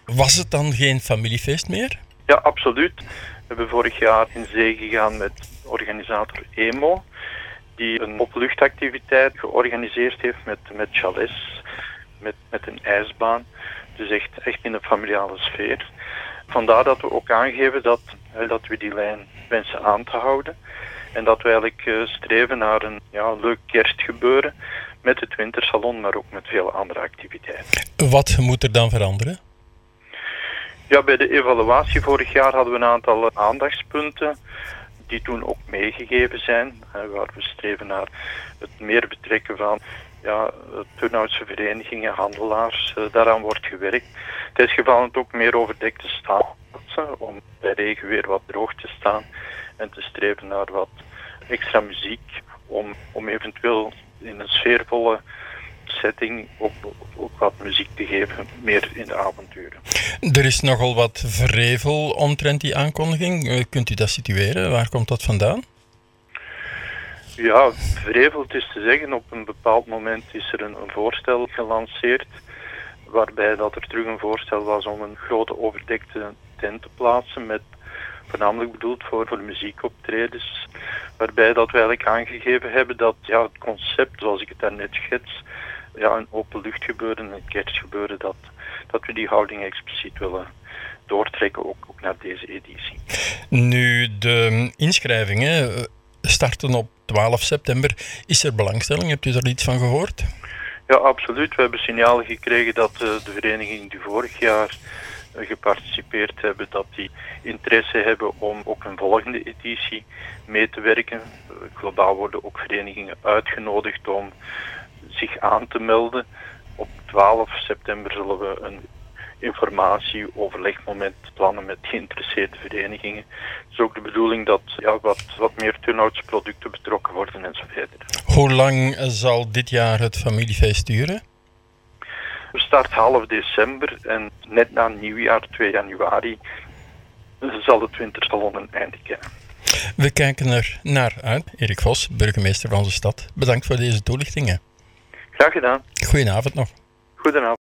Was het dan geen familiefeest meer? Ja, absoluut. We hebben vorig jaar in zee gegaan met organisator EMO, die een openluchtactiviteit georganiseerd heeft met chalets, met een ijsbaan. Dus echt in een familiale sfeer. Vandaar dat we ook aangeven dat we die lijn wensen aan te houden. En dat we eigenlijk streven naar een leuk kerstgebeuren met het wintersalon, maar ook met vele andere activiteiten. Wat moet er dan veranderen? Ja, bij de evaluatie vorig jaar hadden we een aantal aandachtspunten die toen ook meegegeven zijn. Waar we streven naar het meer betrekken van Turnhoutse verenigingen, handelaars. Daaraan wordt gewerkt. Het is gevallen ook meer overdekte staanplaatsen om bij regen weer wat droog te staan en te streven naar wat extra muziek om eventueel in een sfeervolle setting ook wat muziek te geven, meer in de avonturen. Er is nogal wat vrevel omtrent die aankondiging. Kunt u dat situeren? Waar komt dat vandaan? Ja, vrevel, het is te zeggen, op een bepaald moment is er een voorstel gelanceerd, waarbij dat er terug een voorstel was om een grote overdekte tent te plaatsen, met voornamelijk bedoeld voor muziekoptredens, waarbij dat we eigenlijk aangegeven hebben dat het concept, zoals ik het daarnet schets, een openluchtgebeuren, een kerstgebeuren, dat we die houding expliciet willen doortrekken ook naar deze editie. Nu, de inschrijvingen starten op 12 september. Is er belangstelling? Hebt u daar iets van gehoord? Ja, absoluut. We hebben signalen gekregen dat de vereniging die vorig jaar geparticipeerd hebben, dat die interesse hebben om ook een volgende editie mee te werken. Globaal worden ook verenigingen uitgenodigd om zich aan te melden. Op 12 september zullen we een informatieoverlegmoment plannen met geïnteresseerde verenigingen. Het is ook de bedoeling dat wat meer Turnhoutse producten betrokken worden en zo verder. Hoe lang zal dit jaar het familiefeest duren? We starten half december en net na nieuwjaar, 2 januari, zal het wintersalon een einde kennen. We kijken er naar uit. Erik Vos, burgemeester van onze stad. Bedankt voor deze toelichtingen. Graag gedaan. Goedenavond nog. Goedenavond.